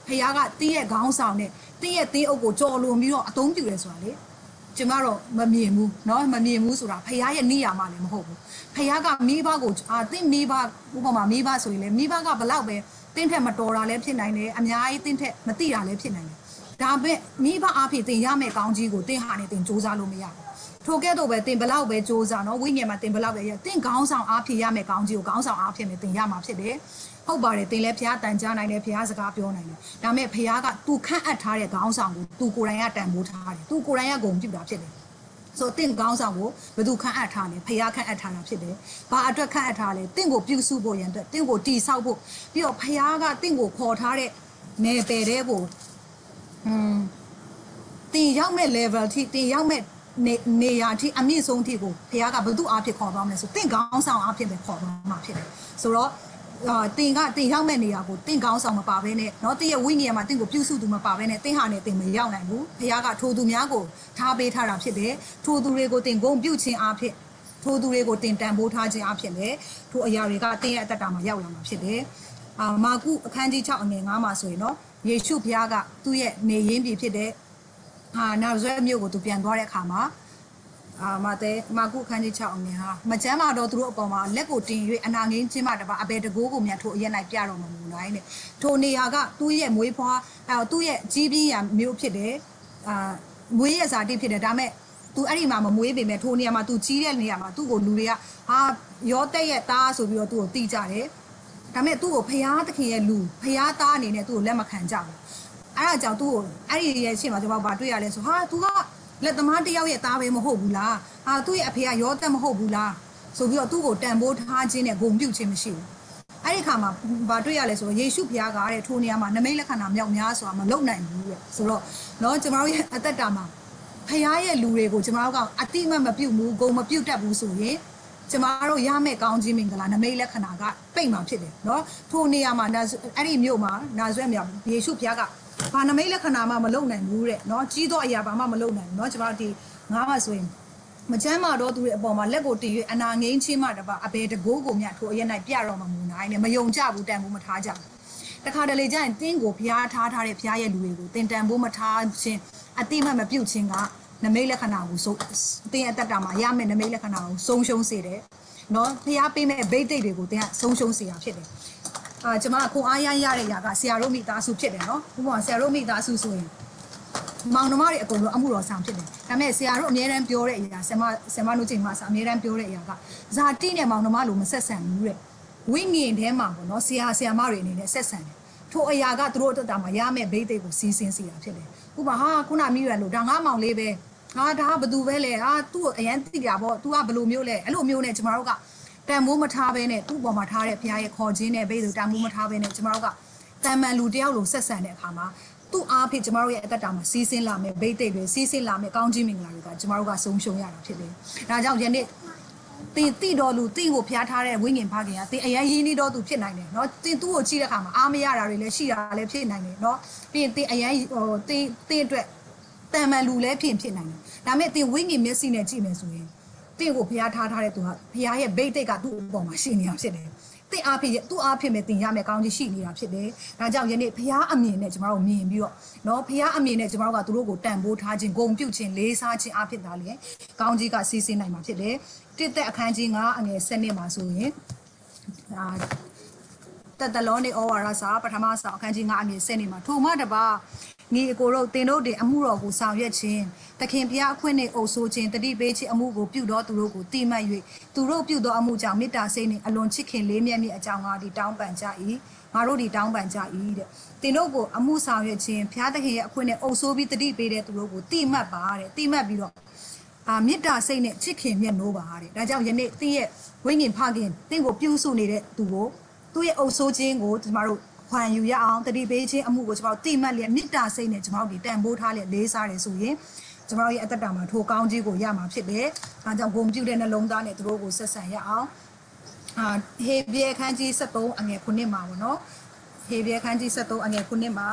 ဖះကတင်းရဲ့ခေါင်းဆောင်နဲ့တင်းရဲ့တင်းအုပ်ကိုကြော်လွန်ပြီးတော့အသုံးပြုရဲဆိုတာလေကျမတို့မမြင်ဘူးเนาะမမြင်ဘူးဆိုတာဖះရဲ့နေရာမှလည်းမဟုတ်ဘူးဖះကမိဘကိုအာတင်းမိဘဥပမာမိဘဆိုရင်လေမိဘကဘလောက်ပဲတင်းထက်မတော်တာလည်းဖြစ်နိုင်တယ်အများကြီးတင်းထက်မတိတာလည်းဖြစ်နိုင်တယ်ဒါပေမဲ့မိဘအဖြစ်တင်ရမယ့်ကောင်းကြီးကိုတင်ဟာနေတင်စူးစမ်းလို့မရဘူးထိုကဲ့သို့ပဲတင်ဘလောက်ပဲစူးစမ်းเนาะဝိညာဉ်မှာတင်ဘလောက်ပဲရတင်ခေါင်းဆောင်အဖြစ်ရမယ့်ကောင်းကြီးကိုခေါင်းဆောင်အဖြစ်နဲ့တင်ရမှာဖြစ်တယ်ဟုတ်ပါတယ်တင်လည်းဖះတန်ကြားနိုင်တယ်ဖះစကားပြောနိုင်တယ်ဒါပေမဲ့ဖះကသူခန့်အပ်ထားတဲ့ခေါင်းဆောင်ကိုသူကိုယ်တိုင်ကတန်ဖိုးထားတယ်သူကိုယ်တိုင်ကဂုဏ်ပြုတာဖြစ်တယ်ဆိုတင့်ကောင်းဆောင်ကိုဘယ်သူခန့်အပ်ထားလဲဖះခန့်အပ်ထားတာဖြစ်တယ်။ဘာအတွက်ခန့်အပ်ထားလဲတင့်ကိုပြုစုဖို့ရန်အတွက်တင့်ကိုတီဆောက်ဖို့ပြီးတော့ဖះကတင့်ကိုခေါ်ထားတဲ့နယ်ပယ်တဲ့ကိုอืมတင်ရောက်မဲ့ level ထိတင်ရောက်မဲ့နေနေရာထိအမြင့်ဆုံးထိကိုဖះကဘယ်သူအဖြစ်ခေါ်သွားမလဲဆိုတင့်ကောင်းဆောင်အဖြစ်ပဲခေါ်သွားမှာဖြစ်တယ်။ဆိုတော့အာတင်ကတင်ရောက်မဲ့နေရာကိုတင့်ကောင်းဆောင်မပါဘဲနဲ့เนาะတင့်ရဲ့ဝိညာဉ်မှာတင့်ကိုပြုစုသူမပါဘဲနဲ့တင်ဟာနဲ့တင်မရောက်နိုင်ဘူးဖះကထိုးသူများကိုထားပေးထားတာဖြစ်တယ်ထိုးသူတွေကိုတင်ဂုံပြုတ်ခြင်းအဖြစ်ထိုးသူတွေကိုတင်တန်ဖိုးထားခြင်းအဖြစ်လေထိုးအရာတွေကတင်ရဲ့အတ္တမှာရောက်လာမှာဖြစ်တယ်အာမာကုအခန်းကြီး၆အငယ်၅မှာဆိုရင်เนาะယေရှုဖះကသူ့ရဲ့နေရင်းပြည်ဖြစ်တဲ့အာနာဇရက်မြို့ကိုသူပြန်သွားတဲ့အခါမှာအာမတဲ့မာကုခန်းကြီး၆အငယ်ဟာမချမ်းမာတော့သူတို့အပေါ်မှာလက်ကိုတင်၍အနာငင်းချင်းမှတပါအဘယ်တကိုးကိုမြတ်ထိုးအရက်၌ပြတော်မှာမူနိုင်တဲ့ထိုနေရာကသူ့ရဲ့မွေးဖွားအဲသူ့ရဲ့ကြီးပြင်းရာမျိုးဖြစ်တဲ့အာမွေးရစာတိဖြစ်တယ်ဒါမဲ့သူအဲ့ဒီမှာမမွေးပေမဲ့ထိုနေရာမှာသူကြီးတဲ့နေရာမှာသူ့ကိုလူတွေကဟာရောတက်ရဲ့သားဆိုပြီးတော့သူ့ကိုတီးကြတယ်ဒါမဲ့သူ့ကိုဖျားသခင်ရဲ့လူဖျားသားအနေနဲ့သူ့ကိုလက်မခံကြဘူးအဲ့ဒါကြောင့်သူ့ကိုအဲ့ဒီရဲ့ရှေ့မှာကျွန်တော်ဗာတွေ့ရလဲဆိုဟာ तू ကလက်သမားတယောက်ရဲ့သားပဲမဟုတ်ဘူးလားဟာသူ့ရဲ့အဖေကရောတက်မဟုတ်ဘူးလားဆိုပြီးတော့သူ့ကိုတန်ဖိုးထားခြင်းနဲ့ဂုဏ်ပြုခြင်းမရှိဘူးအဲ့ဒီခါမှာဗာတွေ့ရလဲဆိုတော့ယေရှုဖျားကတဲ့ထိုနေရာမှာနမိတ်လက္ခဏာမြောက်များစွာမလုံနိုင်ဘူးတဲ့ဆိုတော့เนาะကျွန်တော်တို့ရဲ့အသက်တာမှာဖျားရဲ့လူတွေကိုကျွန်တော်တို့ကအတိမတ်မပြုတ်ဘူးဂုဏ်မပြုတ်တတ်ဘူးဆိုရင်ကျမတို့ရမယ့်ကောင်းခြင်းမင်္ဂလာနမိတ်လက္ခဏာကပိတ်မှာဖြစ်တယ်เนาะထိုနေရာမှာအဲ့ဒီမြို့မှာနာဇရက်မြို့ယေရှုဖျားကဘာနမိတ်လက္ခဏာမှမလုံနိုင်ဘူးတဲ့เนาะကြီးသောအရာဘာမှမလုံနိုင်ဘူးเนาะကျမတို့ဒီငါးပါဆိုရင်မချမ်းမာတော့သူရဲ့အပေါ်မှာလက်ကိုတည်၍အနာငိမ့်ချင်းမှတပါအဘယ်တကိုးကိုမြတ်ထိုအရက်၌ပြတော့မှမူနိုင်နဲ့မယုံကြဘူးတန်ဖို့မထားကြဘူးတခါတလေကျရင်တင်းကိုဖျားထားထားတဲ့ဖျားရဲ့လူတွေကိုတင်တန်ဖို့မထားခြင်းအတိမတ်မပြုတ်ခြင်းကနမိတ်လက္ခဏာကိုစိုးတင်းအတ္တမှာရမယ့်နမိတ်လက္ခဏာကိုဆုံးရှုံးစေတယ်เนาะဖျားပေးမဲ့ဗိတ်တိတ်တွေကိုတင်းကဆုံးရှုံးစေတာဖြစ်တယ်အာကျမခွန်အားရရတဲ့ຢာကဆရာတို့မိသားစုဖြစ်တယ်เนาะဥပမာဆရာတို့မိသားစုဆိုရင်မောင်နှမတွေအကုန်လုံးအမှုတော်ဆောင်ဖြစ်တယ်ဒါပေမဲ့ဆရာတို့အများတန်းပြောတဲ့အရာဆရာမဆရာမတို့ချိန်မှာအများတန်းပြောတဲ့အရာကဇာတိနဲ့မောင်နှမလိုမဆက်ဆံဘူးတဲ့ဝိညာဉ်ထဲမှာပေါ့နော်ဆရာဆရာမတွေအနေနဲ့ဆက်ဆံတယ်ထိုအရာကသူတို့အတ္တမှာရမယ့်ဘိသိက်ကိုစီးစင်းစီတာဖြစ်တယ်ဥပမာဟာခုနမိရွယ်လို့ဒါငါမောင်လေးပဲဟာဒါကဘသူပဲလဲဟာသူ့ကိုအရန်သိကြပေါ့ तू ကဘလို့မျိုးလဲအဲ့လိုမျိုးနဲ့ကျမတို့ကတန်မိုးမထားဘဲနဲ့သူ့ပေါ်မှာထားတဲ့ဘုရားရဲ့ခေါ်ခြင်းနဲ့ဘိသိက်တန်မိုးမထားဘဲနဲ့ကျမတို့ကတန်မှန်လူတယောက်လိုဆက်ဆံတဲ့အခါမှာသူ့အားဖြင့်ကျမတို့ရဲ့အတ္တမှာစီးစင်းလာမယ်ဘိသိက်တွေစီးစင်းလာမယ်ကောင်းခြင်းမင်္ဂလာတွေကကျမတို့ကဆုံးရှုံးရတာဖြစ်တယ်ဒါကြောင့်ယနေ့တင်တိတော်လူတင်ကိုဖျားထားတဲ့ဝိညာဉ်ဖခင်ကတင်အရင်ရင်းနှီးတော်သူဖြစ်နိုင်တယ်เนาะတင်သူ့ကိုကြည့်တဲ့အခါမှာအားမရတာတွေလည်းရှိတာလည်းဖြစ်နိုင်တယ်เนาะပြီးရင်တင်အရင်ဟိုတင်တင်အတွက်တန်မှန်လူလည်းဖြစ်ဖြစ်နိုင်တယ်ဒါပေမဲ့တင်ဝိညာဉ်မျက်စိနဲ့ကြည့်မယ်ဆိုရင်တင်ကိုဖျားထားထားတဲ့သူကဖျားရဲ့ဘိသိက်ကသူ့အပေါ်မှာရှိနေတာဖြစ်တယ်တင်အားဖြင့်သူ့အားဖြင့်ပဲတင်ရမယ်ကောင်းကြီးရှိနေတာဖြစ်တယ်ဒါကြောင့်ယနေ့ဖျားအမြင်နဲ့ကျမတို့မြင်ပြီးတော့เนาะဖျားအမြင်နဲ့ကျမတို့ကသူတို့ကိုတန်ဖိုးထားခြင်းဂုဏ်ပြုခြင်းလေးစားခြင်းအားဖြင့်ဒါလည်းကောင်းကြီးကစီးစင်းနိုင်မှာဖြစ်တယ်တစ်သက်အခန်းကြီးငါးအငယ်၁၂မှာဆိုရင်အာတတလောနေဩဝါဒစာပထမဆောင်အခန်းကြီးငါးအငယ်၁၂မှာထိုမှတပါညီအကိုတို့တင်တို့တွေအမှုတော်ကိုဆောင်ရွက်ခြင်းသခင်ဘုရားအခွင့်နဲ့အုပ်ဆိုးခြင်းတတိပေးခြင်းအမှုကိုပြုတော်သူတို့ကိုတိမှတ်၍သူတို့ပြုတော်အမှုကြောင့်မေတ္တာစိတ်နှင့်အလွန်ချစ်ခင်လေးမြတ်မြတ်အကြောင်းငါဒီတောင်းပန်ကြ၏ငါတို့ဒီတောင်းပန်ကြ၏တဲ့တင်တို့ကိုအမှုဆောင်ရွက်ခြင်းဘုရားသခင်ရဲ့အခွင့်နဲ့အုပ်ဆိုးပြီးတတိပေးတဲ့သူတို့ကိုတိမှတ်ပါတဲ့တိမှတ်ပြီးတော့အာမေတ္တာစိတ်နဲ့ချစ်ခင်မြတ်နိုးပါတဲ့ဒါကြောင့်ယနေ့တင်းရဲ့ဝိညာဉ်ဖခင်တင်းကိုပြုစုနေတဲ့သူကိုသူ့ရဲ့အုပ်ဆိုးခြင်းကိုကျမတို့ခွန်ယူရအောင်တတိပေးခြင်းအမှုကိုကျမတို့တိမှတ်လျက်မေတ္တာစိတ်နဲ့ကျမတို့ဒီတန်ဖိုးထားလျက်လေးစားတယ်ဆိုရင်ကျမတို့ရဲ့အတ္တမှာထိုကောင်းကြီးကိုရမှာဖြစ်တယ်။ဒါကြောင့်ဂုဏ်ပြုတဲ့နှလုံးသားနဲ့သူတို့ကိုဆက်ဆံရအောင်။အာဟေဘရဲခန်းကြီး၁၃အငယ်ခုနှစ်မှာပေါ့နော်။ဟေဘရဲခန်းကြီး၁၃အငယ်ခုနှစ်မှာ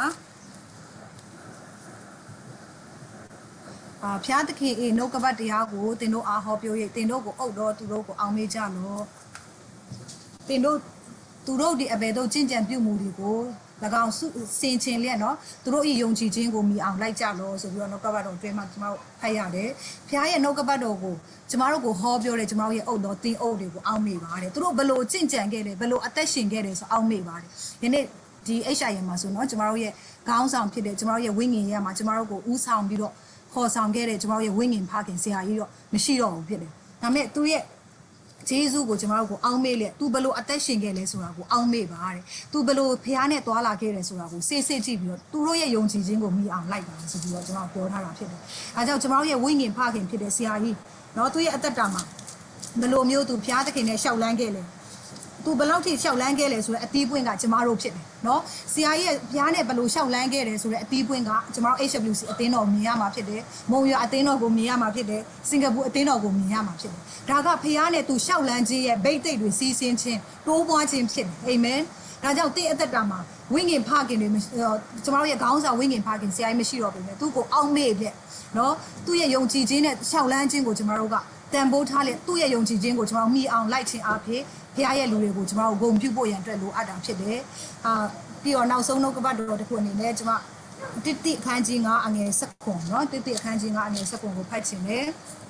အာဖျားသခင်အေနှုတ်ကပတ်တရားကိုတင်တို့အားဟောပြော၍တင်တို့ကိုအုပ်တော်သူတို့ကိုအောင်မေးကြလော့တင်တို့သူတို့ဒီအဘယ်သို့ကျင့်ကြံပြုမှုတွေကို၎င်းစင်ချင်လျက်နော်သူတို့ဤယုံကြည်ခြင်းကိုမိအောင်လိုက်ကြလို့ဆိုပြီးတော့နှုတ်ကပတ်တော်အတွင်းမှာကျမတို့ဖတ်ရတယ်ဖခင်ရဲ့နှုတ်ကပတ်တော်ကိုကျမတို့ကိုဟောပြောတယ်ကျမတို့ရဲ့အုပ်တော်သင်အုပ်တွေကိုအောက်မေ့ပါတယ်သူတို့ဘလို့ကြင့်ကြံခဲ့တယ်ဘလို့အသက်ရှင်ခဲ့တယ်ဆိုအောက်မေ့ပါတယ်ယနေ့ဒီ H I M မှာဆိုနော်ကျမတို့ရဲ့ခေါင်းဆောင်ဖြစ်တဲ့ကျမတို့ရဲ့ဝိညာဉ်ရဲ့မှာကျမတို့ကိုဥဆောင်ပြီးတော့ခေါ်ဆောင်ခဲ့တဲ့ကျမတို့ရဲ့ဝိညာဉ်ဖခင်ဆရာကြီးတော့မရှိတော့ဘူးဖြစ်တယ်ဒါပေမဲ့သူရဲ့ဂျေဇုကိုကျမတို့ကိုအောင်းမေ့လက်သူဘလို့အသက်ရှင်ခဲ့လဲဆိုတာကိုအောင်းမေ့ပါတဲ့သူဘလို့ဖះနဲ့သွားလာခဲ့တယ်ဆိုတာကိုစစ်စစ်ကြည့်ပြီးတော့သူတို့ရဲ့ယုံကြည်ခြင်းကိုမိအောင်လိုက်ပါဆိုပြီးတော့ကျမတို့ပြောထားတာဖြစ်တယ်အဲကြောင့်ကျမတို့ရဲ့ဝိညာဉ်ဖခင်ဖြစ်တဲ့ဆရာကြီးเนาะသူရဲ့အသက်တာမှာဘလို့မျိုးသူဖះသခင်နဲ့ရှောက်လန်းခဲ့လဲသူဘလောက်ထိရှောက်လန်းခဲ့လဲဆိုတဲ့အတီးပွင့်ကကျမတို့ဖြစ်တယ်เนาะဆရာကြီးရဲ့ဖះနဲ့ဘလို့ရှောက်လန်းခဲ့တယ်ဆိုတဲ့အတီးပွင့်ကကျမတို့ H W C အသင်းတော်မြင်ရမှာဖြစ်တယ်မုံရွာအသင်းတော်ကိုမြင်ရမှာဖြစ်တယ်စင်ကာပူအသင်းတော်ကိုမြင်ရမှာဖြစ်တယ်ဒါကဖះနဲ့သူရှောက်လန်းခြင်းရဲ့ဗိတ်သိက်တွေစီးဆင်းခြင်းတိုးပွားခြင်းဖြစ်တယ်အာမင်ဒါကြောင့်တင်းအသက်တာမှာဝိညာဉ်ဖခင်တွေကျမတို့ရဲ့ခေါင်းဆောင်ဝိညာဉ်ဖခင်ဆရာကြီးမရှိတော့ဘူးလေသူ့ကိုအောက်မေ့ပြက်နော်သူ့ရဲ့ယုံကြည်ခြင်းနဲ့ရှောက်လန်းခြင်းကိုကျမတို့ကတန်ဖိုးထားလေသူ့ရဲ့ယုံကြည်ခြင်းကိုကျမတို့မိအောင်လိုက်ခြင်းအဖြစ်ဖခင်ရဲ့လူတွေကိုကျမတို့ဂုဏ်ပြုဖို့ရန်အတွက်လိုအပ်တာဖြစ်တယ်အာပြီးတော့နောက်ဆုံးနှုတ်ကပတ်တော်တစ်ခုအနေနဲ့ကျမတိတိအခန်းကြီးငါအငယ်၁၇နော်တိတိအခန်းကြီးငါအငယ်၁၇ကိုဖတ်ခြင်းလေ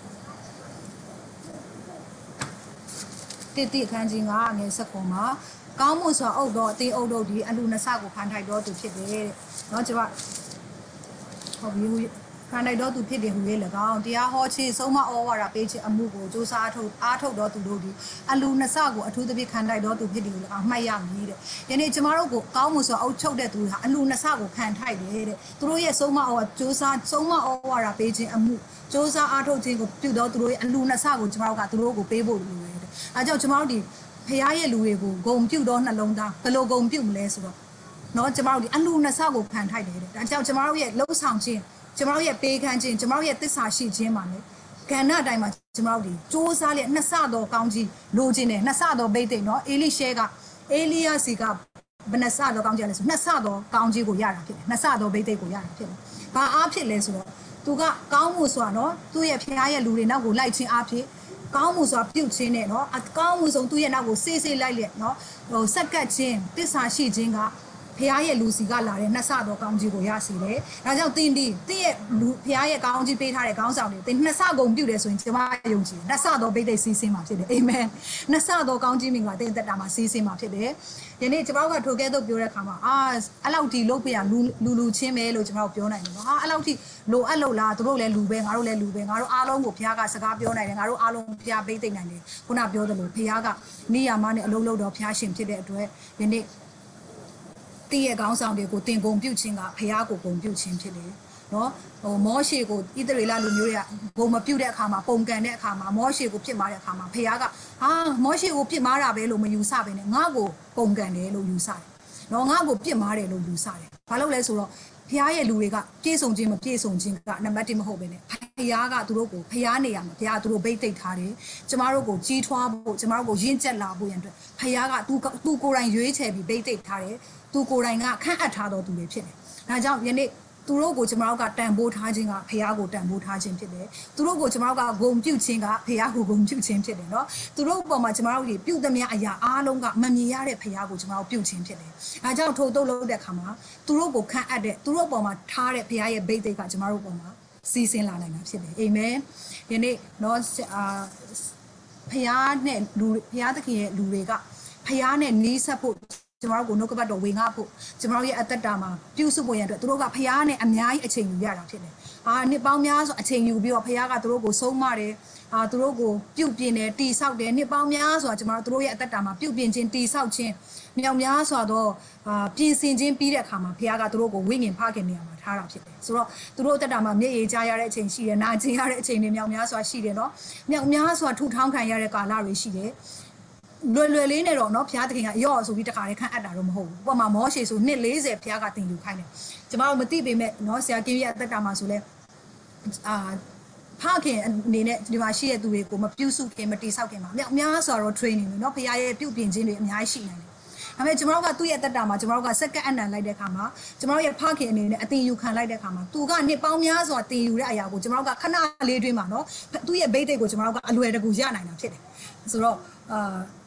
တိတိအခန်းကြီးငါအငယ်၁၇မှာကောင်းမှုစွာအုပ်တော်အသေးအုပ်တို့ဒီအလူနဆကိုခံထိုက်တော်သူဖြစ်တယ်တဲ့เนาะကျမဟုတ်ပြီခံထိုက်တော်သူဖြစ်တယ်ဟူလေ၎င်းတရားဟောခြင်းဆုံးမဩဝါဒပေးခြင်းအမှုကိုစူးစမ်းအထုတ်အားထုတ်တော်သူတို့ဒီအလူနဆကိုအထူးသဖြင့်ခံထိုက်တော်သူဖြစ်တယ်ဟူ၎င်းမှတ်ရမည်တဲ့ယနေ့ကျမတို့ကိုကောင်းမှုစွာအုပ်ချုပ်တဲ့သူဟာအလူနဆကိုခံထိုက်တယ်တဲ့သူတို့ရဲ့ဆုံးမဩဝါဒစူးစမ်းဆုံးမဩဝါဒပေးခြင်းအမှုစူးစမ်းအားထုတ်ခြင်းကိုပြုတော်သူတို့ရဲ့အလူနဆကိုကျမတို့ကသူတို့ကိုပေးဖို့လိုတယ်တဲ့အဲကြောင့်ကျမတို့ဒီဖခင်ရဲ့လူတွေကိုဂုံပြုတ်တော့နှလုံးသားဘယ်လိုဂုံပြုတ်မလဲဆိုတော့เนาะကျမတို့ဒီအလူနဆကိုခံထိုက်တယ်တဲ့ဒါကြောင့်ကျမတို့ရဲ့လှုပ်ဆောင်ခြင်းကျမတို့ရဲ့ပေးခန်းခြင်းကျမတို့ရဲ့သစ္စာရှိခြင်းပါလေကဏ္ဍအတိုင်းမှာကျမတို့ဒီစူးစမ်းလျက်နှစ်ဆတော်ကောင်းကြီးလိုချင်တယ်နှစ်ဆတော်ဘိတ်သိက်เนาะအေလိရှဲကအေလိယစီကဘယ်နှစ်ဆတော်ကောင်းကြီးလဲဆိုနှစ်ဆတော်ကောင်းကြီးကိုရတာဖြစ်တယ်နှစ်ဆတော်ဘိတ်သိက်ကိုရတာဖြစ်တယ်ဘာအားဖြစ်လဲဆိုတော့သူကကောင်းမှုစွာเนาะသူ့ရဲ့ဖခင်ရဲ့လူတွေနောက်ကိုလိုက်ခြင်းအားဖြင့်ကောင်းမှုစွာပြုတ်ခြင်းနဲ့เนาะအကောင်းမှုဆုံးသူ့ရဲ့နောက်ကိုစေးစေးလိုက်လက်เนาะဟိုစက်ကတ်ခြင်းတစ္ဆာရှိခြင်းကဖခင်ရဲ့လူစီကလာတဲ့နှစ်ဆတော်ကောင်းကြီးကိုရစီတယ်။ဒါကြောင့်တင်းဒီတင်းရဲ့လူဖခင်ရဲ့ကောင်းကြီးပေးထားတဲ့ကောင်းဆောင်တွေတင်းနှစ်ဆကုန်ပြုတ်တယ်ဆိုရင်ကျမယုံကြည်နှစ်ဆတော်ဘိတ်သိက်စီးဆင်းမှာဖြစ်တယ်။အာမင်။နှစ်ဆတော်ကောင်းကြီးမင်္ဂလာတင်းသက်တာမှာစီးဆင်းမှာဖြစ်တယ်။ယနေ့ကျမတို့ကထိုကဲ့သို့ပြောတဲ့အခါမှာအာအဲ့လောက်ဒီလုပ်ပြရလူလူလူချင်းပဲလို့ကျမတို့ပြောနိုင်တယ်နော်။ဟာအဲ့လောက်ထိလိုအပ်လို့လားသူတို့လည်းလူပဲငါတို့လည်းလူပဲငါတို့အားလုံးကိုဖခင်ကစကားပြောနိုင်တယ်ငါတို့အားလုံးဖခင်ဘိတ်သိက်နိုင်တယ်ခုနပြောသလိုဖခင်ကနိယာမနဲ့အလုံးလုံးတော်ဖခင်ရှင်ဖြစ်တဲ့အတွက်ယနေ့တည့်ရဲ့ခေါင်းဆောင်တွေကိုတင်ကုန်ပြုတ်ခြင်းကဖះကိုပုံပြုတ်ခြင်းဖြစ်တယ်နော်ဟိုမောရှေကိုဣသရေလလူမျိုးတွေကဘုံမပြုတ်တဲ့အခါမှာပုံကန်တဲ့အခါမှာမောရှေကိုပြစ်မှားတဲ့အခါမှာဖះကဟာမောရှေကိုပြစ်မှားတာပဲလို့မယူဆပဲနဲ့ငါ့ကိုပုံကန်တယ်လို့ယူဆတယ်နော်ငါ့ကိုပြစ်မှားတယ်လို့ယူဆတယ်ဘာလို့လဲဆိုတော့ဖះရဲ့လူတွေကပြေဆုံးခြင်းမပြေဆုံးခြင်းကနံပါတ်၁မဟုတ်ပဲနဲ့ဖះကသူတို့ကိုဖះနေရမှာဖះသူတို့ဘိတ်သိက်ထားတယ်ကျမတို့ကိုကြီးထွားဖို့ကျမတို့ကိုရင့်ကျက်လာဖို့ရန်အတွက်ဖះကသူသူကိုယ်တိုင်ရွေးချယ်ပြီးဘိတ်သိက်ထားတယ်သူကိုယ်တိုင်ကခန့်အပ်ထားတော်သူတွေဖြစ်တယ်ဒါကြောင့်ယနေ့သူတို့ကိုကျမတို့ကတန်ဖိုးထားခြင်းကဖះကိုတန်ဖိုးထားခြင်းဖြစ်တယ်သူတို့ကိုကျမတို့ကဂုံပြုတ်ခြင်းကဖះကိုဂုံပြုတ်ခြင်းဖြစ်တယ်เนาะသူတို့ပေါ်မှာကျမတို့တွေပြုတ်သမျှအရာအားလုံးကမမြင်ရတဲ့ဖះကိုကျမတို့ပြုတ်ခြင်းဖြစ်တယ်ဒါကြောင့်ထို့တုတ်လို့တဲ့အခါမှာသူတို့ကိုခန့်အပ်တဲ့သူတို့ပေါ်မှာထားတဲ့ဖះရဲ့ဘိတ်သိက်ကကျမတို့ပေါ်မှာစီးဆင်းလာနိုင်တာဖြစ်တယ်အာမင်ယနေ့เนาะအာဖះနဲ့လူဖះသခင်ရဲ့လူတွေကဖះနဲ့နီးစပ်ဖို့ကျမတို့ကိုနှုတ်ကပတ်တော်ဝင်ငါဖို့ကျမတို့ရဲ့အသက်တာမှာပြုစုဖို့ရန်အတွက်သူတို့ကဖះနဲ့အများကြီးအချိန်ယူရတာဖြစ်တယ်။အာနှစ်ပေါင်းများစွာအချိန်ယူပြီးတော့ဖះကသူတို့ကိုဆုံးမတယ်။အာသူတို့ကိုပြုတ်ပြင်းတယ်တီဆောက်တယ်နှစ်ပေါင်းများစွာကျမတို့သူတို့ရဲ့အသက်တာမှာပြုတ်ပြင်းခြင်းတီဆောက်ခြင်းမြောက်များစွာတော့အာပြင်ဆင်ခြင်းပြီးတဲ့အခါမှာဖះကသူတို့ကိုဝိညာဉ်ဖခင်နေရာမှာထားတာဖြစ်တယ်။ဆိုတော့သူတို့အသက်တာမှာမျက်ရည်ကျရတဲ့အချိန်ရှိတယ်၊နာကျင်ရတဲ့အချိန်တွေမြောက်များစွာရှိတယ်နော်။မြောက်များစွာထူထောင်ခံရတဲ့ကာလတွေရှိတယ်။လွယ်လွယ်လေးနဲ့တော့เนาะဘုရားသခင်ကရော့ဆိုပြီးတခါလေးခန့်အပ်တာတော့မဟုတ်ဘူး။ဥပမာမောရှေဆိုနှစ်၄၀ဘုရားကတင်ယူခိုင်းတယ်။ကျမတို့မသိပေမဲ့เนาะဆရာကင်းရဲ့အသက်တာမှာဆိုလဲအာဖခင်အနေနဲ့ဒီမှာရှိတဲ့သူတွေကိုမပြုစုခင်မတိဆောက်ခင်မှာအများဆိုတော့ training တွေเนาะဘုရားရဲ့ပြုပြင်ခြင်းတွေအများကြီးရှိနိုင်တယ်။ဒါပေမဲ့ကျမတို့ကသူ့ရဲ့အသက်တာမှာကျမတို့ကစက္ကန့်အနံလိုက်တဲ့အခါမှာကျမတို့ရဲ့ဖခင်အနေနဲ့အတင်ယူခံလိုက်တဲ့အခါမှာသူကနှစ်ပေါင်းများစွာတင်ယူတဲ့အရာကိုကျမတို့ကခဏလေးတွင်းမှာเนาะသူ့ရဲ့ဘိတ်တိတ်ကိုကျမတို့ကအလွယ်တကူရနိုင်တာဖြစ်တယ်။ဆိုတော့အာတ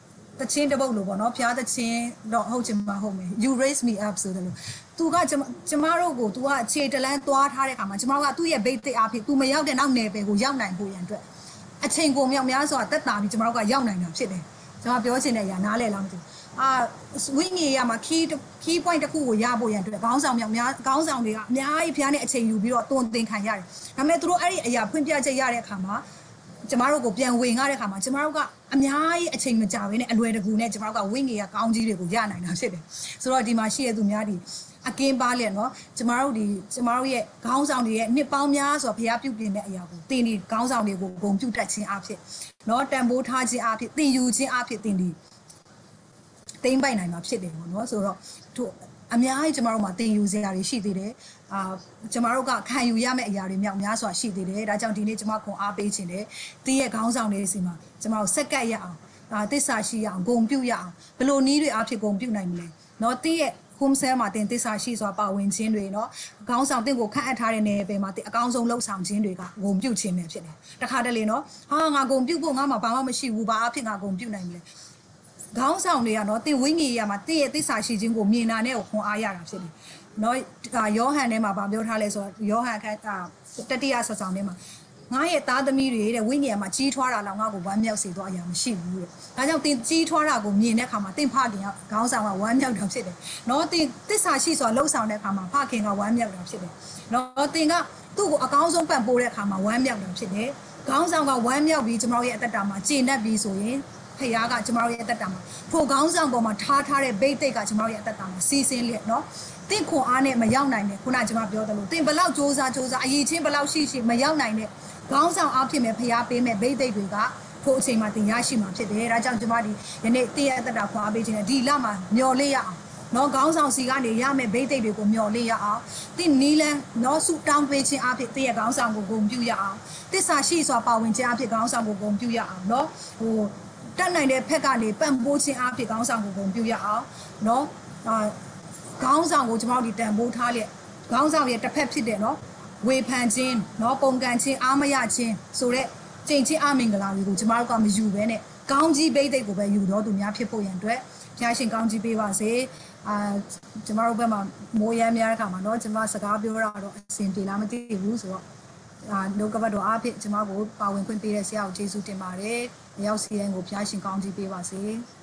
တချင်းတပုတ်လို့ပေါ့နော်ဖျားတချင်းတော့ဟုတ်ချင်မှာဟုတ်မယ် you raise me up ဆိုတယ်လို့သူကကျမတို့ကို तू ကခြေတလန်းသွားထားတဲ့ခါမှာကျမတို့ကသူ့ရဲ့ base အဖြစ် तू မရောက်တဲ့နောက်နယ်ပယ်ကိုရောက်နိုင်ဖို့ရန်အတွက်အချိန်ကိုမြောက်များစွာတက်တာပြီးကျမတို့ကရောက်နိုင်တာဖြစ်တယ်ကျွန်တော်ပြောချင်တဲ့အရာနားလည်လားမသိဘူးအာဝိညာဉ်ရမှာ key key point တစ်ခုကိုရဖို့ရန်အတွက်ခေါင်းဆောင်မြောက်များခေါင်းဆောင်တွေကအများကြီးဖျားနဲ့အချိန်ယူပြီးတော့တွန်းတင်ခံရတယ်ဒါပေမဲ့သူတို့အဲ့ဒီအရာဖွင့်ပြချက်ရတဲ့အခါမှာကျမတို့ကိုပြန်ဝင်ရတဲ့ခါမှာကျမတို့ကအများကြီးအချိန်မကြာဘဲနဲ့အလွယ်တကူနဲ့ကျမတို့ကဝိငေရကောင်းကြီးတွေကိုရနိုင်တာဖြစ်တယ်ဆိုတော့ဒီမှာရှိတဲ့သူများဒီအကင်းပါလေနော်ကျမတို့ဒီကျမတို့ရဲ့ခေါင်းဆောင်တွေရဲ့နှစ်ပေါင်းများဆိုတော့ဘုရားပြုပြင်တဲ့အရာကိုတင်ဒီခေါင်းဆောင်တွေကိုဂုဏ်ပြုတတ်ခြင်းအဖြစ်နော်တန်ဖိုးထားခြင်းအဖြစ်တင်ယူခြင်းအဖြစ်တင်ဒီတိမ့်ပိုက်နိုင်မှာဖြစ်တယ်ပေါ့နော်ဆိုတော့သူအများကြီးကျမတို့မှာတင်ယူစရာတွေရှိသေးတယ်အာကျမတို့ကခံယူရမယ့်အရာတွေမြောက်များစွာရှိသေးတယ်ဒါကြောင့်ဒီနေ့ကျမခွန်အားပေးခြင်းတယ်တင်းရဲ့ခေါင်းဆောင်တွေစီမှာကျမတို့စက်ကပ်ရအောင်အာတစ္ဆာရှိရအောင်ဂုံပြုတ်ရအောင်ဘယ်လိုနည်းတွေအဖြစ်ဂုံပြုတ်နိုင်မလဲเนาะတင်းရဲ့ home cell မှာတင်တစ္ဆာရှိစွာပါဝင်ခြင်းတွေเนาะခေါင်းဆောင်တင့်ကိုခန့်အပ်ထားတဲ့နေရာမှာတင်အကောင်းဆုံးလှုပ်ဆောင်ခြင်းတွေကဂုံပြုတ်ခြင်းပဲဖြစ်တယ်တခါတလေเนาะဟာငါဂုံပြုတ်ဖို့ငါမှဘာမှမရှိဘူးဘာအဖြစ်ငါဂုံပြုတ်နိုင်မလဲခေါင်းဆောင်တွေကနော်တင်ဝိညာဉ်ရမှာတင့်ရဲ့သစ္စာရှိခြင်းကိုမြင်တာနဲ့ကိုခွန်အားရတာဖြစ်တယ်။နော်ယောဟန်ထဲမှာဗာပြောထားလဲဆိုတော့ယောဟန်ခန်းတတိယဆက်ဆောင်ထဲမှာငါရဲ့သားသမီးတွေတဲ့ဝိညာဉ်မှာကြီးထွားတာလောက်ငါ့ကိုဝမ်းမြောက်စေတော့အရာမရှိဘူးတဲ့။ဒါကြောင့်တင်ကြီးထွားတာကိုမြင်တဲ့အခါမှာတင်ဖခင်ကခေါင်းဆောင်ကဝမ်းမြောက်တာဖြစ်တယ်။နော်တင်သစ္စာရှိစွာလှုပ်ဆောင်တဲ့အခါမှာဖခင်ကဝမ်းမြောက်တာဖြစ်တယ်။နော်တင်ကသူ့ကိုအကောင်းဆုံးပံ့ပိုးတဲ့အခါမှာဝမ်းမြောက်တာဖြစ်တယ်။ခေါင်းဆောင်ကဝမ်းမြောက်ပြီးကျမတို့ရဲ့အသက်တာမှာကျေနပ်ပြီးဆိုရင်ဖခင်ကကျမတို့ရဲ့အသက်တာမှာထိုခေါင်းဆောင်ပေါ်မှာထားထားတဲ့ဘိတ်တိတ်ကကျမတို့ရဲ့အသက်တာမှာစီးဆင်းလျက်နော်တင့်ခွန်အားနဲ့မရောက်နိုင်တဲ့ခုနကကျွန်မပြောတယ်လို့တင်ဘလောက်စ조사စ조사အရေးချင်းဘလောက်ရှိရှိမရောက်နိုင်တဲ့ခေါင်းဆောင်အားဖြင့်ပဲဖခင်ပေးမဲ့ဘိတ်တိတ်တွေကထိုအချိန်မှာတင်ရရှိမှာဖြစ်တယ်ဒါကြောင့်ကျွန်မဒီယနေ့တင့်ရဲ့အသက်တာခွန်အားပေးခြင်းနဲ့ဒီလမှာမျော်လင့်ရအောင်နော်ခေါင်းဆောင်စီကနေရမယ်ဘိတ်တိတ်တွေကိုမျော်လင့်ရအောင်တင့်နီးလန်းနော်စုတောင်းပေးခြင်းအားဖြင့်တင့်ရဲ့ခေါင်းဆောင်ကိုဂုဏ်ပြုရအောင်တစ္ဆာရှိစွာပါဝင်ခြင်းအားဖြင့်ခေါင်းဆောင်ကိုဂုဏ်ပြုရအောင်နော်ဟိုတက်နိုင်တဲ့ဖက်ကနေပံ့ပိုးခြင်းအားဖြင့်ခေါင်းဆောင်ကိုဂုဏ်ပြုရအောင်เนาะအာခေါင်းဆောင်ကိုကျွန်တော်တို့ဒီတန်ဖိုးထားလျက်ခေါင်းဆောင်ရဲ့တစ်ဖက်ဖြစ်တဲ့เนาะဝေဖန်ခြင်းเนาะပုံကန်ခြင်းအားမရခြင်းဆိုတဲ့ကြိမ်ချင်းအမင်္ဂလာတွေကိုကျွန်တော်တို့ကမယူဘဲနဲ့ကောင်းကြီးဘိတ်တိတ်ကိုပဲယူတော့သူများဖြစ်ဖို့ရန်အတွက်ဘုရားရှင်ကောင်းကြီးပေးပါစေအာကျွန်တော်တို့ဘက်မှာမိုးရမ်းများတဲ့ခါမှာเนาะကျွန်မစကားပြောတာတော့အဆင်ပြေလားမသိဘူးဆိုတော့အာလောကဘတ်တော်အားဖြင့်ကျွန်မကိုပါဝင်ခွင့်ပေးတဲ့ဆရာကိုကျေးဇူးတင်ပါတယ်။ရောက်စီရင်ကိုဖျားရှင်ကောင်းကြီးပေးပါစေ။